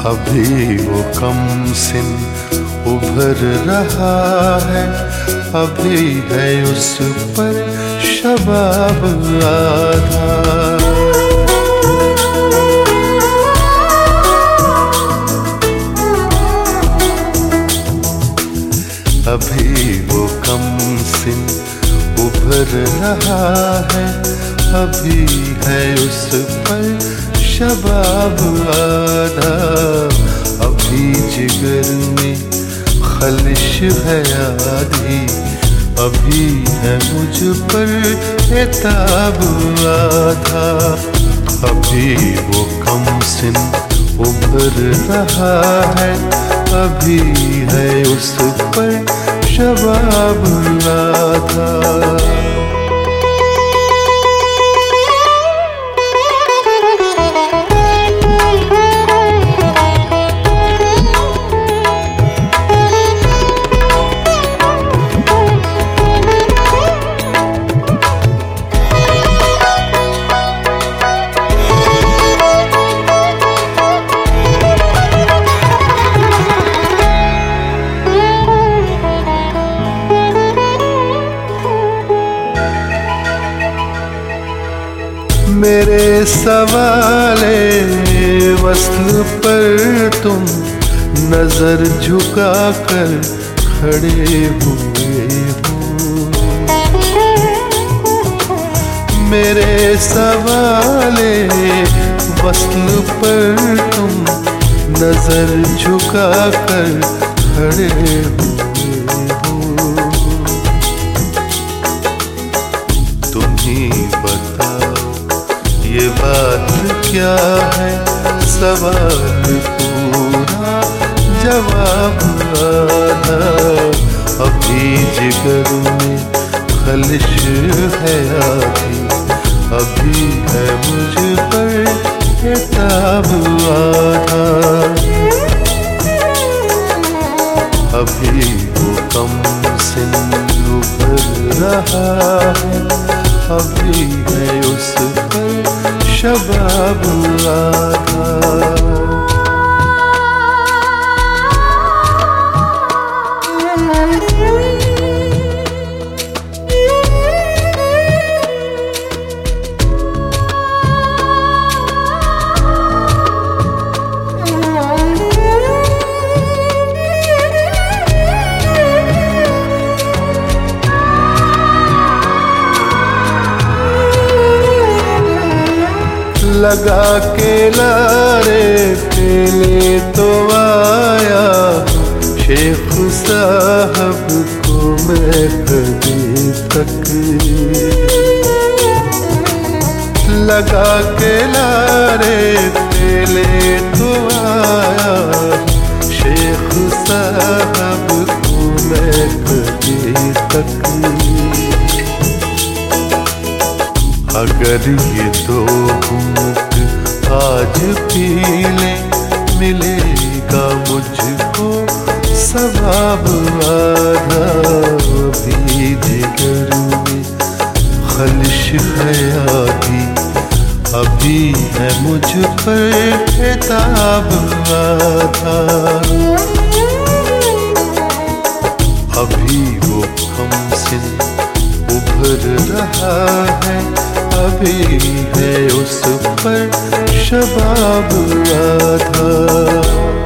अभी वो कम सिन उभर रहा है, अभी है उस पर शबाब आधा। अभी वो कम सिन उभर रहा है, अभी है उस पर शबाब आधा। अभी जिगर में खलिश है आधी, अभी है मुझ पर एताब आधा। अभी वो कम सिन उभर रहा है, अभी है उस पर शबाब आधा। मेरे सवाले वस्ल पर तुम नजर झुका कर खड़े हुए हो। मेरे सवाले वस्ल पर तुम नजर झुका कर खड़े हुए हो। तुम ही बताओ ये बात क्या है, सवाल पूरा जवाब आधा। अभी जिगर में खलिश है आधी, अभी है मुझ पर एताब आधा। अभी वो कम सिन उभर रहा है, अभी है उस पर शबाब आधा। लगा के लारे पीने तो आया शेख साहब को मैं कभी तक। लगा के लारे पीने तो आया शेख साहब को मैं कभी तक। अगर ये दो घूंट आज पी ले, मिलेगा मुझको सवाब आधा। अभी जिगर में खलिश है आधी, अभी है मुझ पर एताब आधा। अभी वो कम सिन उभर रहा है, अभी है उस पर शबाब आधा।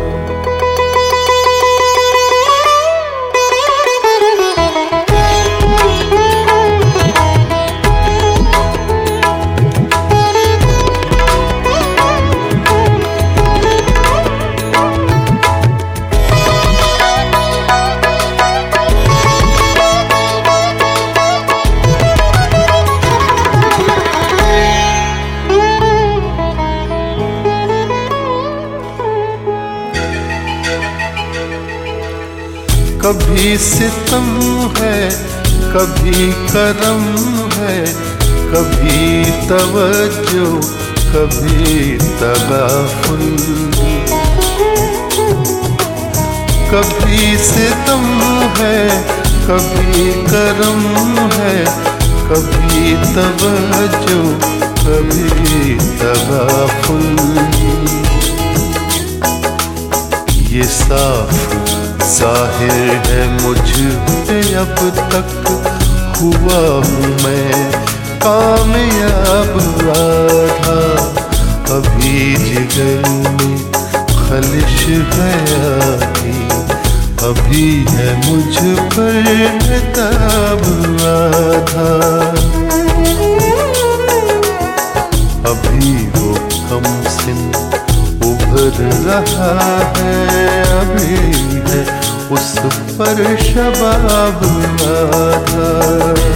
कभी सितम है, कभी करम है, कभी तवज्जो, कभी तगाफुल। कभी सितम है, कभी करम है, कभी तवज्जो, कभी तगाफुल। ये साफ जाहिर है मुझ पे अब तक हुआ हूँ मैं कामयाब आधा। अभी जिगर में खलिश है आधी, अभी है मुझ पर नताब आधा। अभी वो कम सिन उभर रहा है, अभी है उस पर शबाब आधा।